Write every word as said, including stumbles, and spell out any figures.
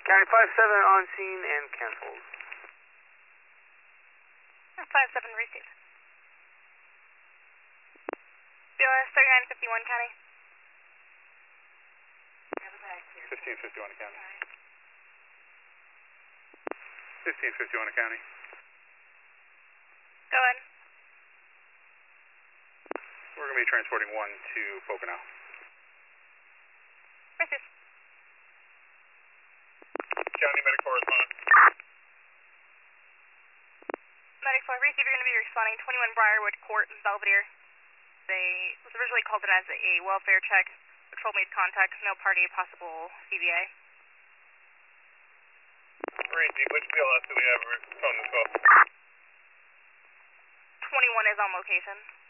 County five seven on scene and canceled. five seven received. B O S thirty-nine fifty-one County. fifteen fifty-one County. fifteen fifty-one County. Go ahead. We're going to be transporting one to Pocono. Received. County medic correspondent. Medic four, receive, you're going to be responding twenty-one Briarwood Court, Belvedere. They was originally called it as a welfare check. Patrol made contact, no party, possible C V A. Randy, which B L S do we have on this call? twenty-one is on location.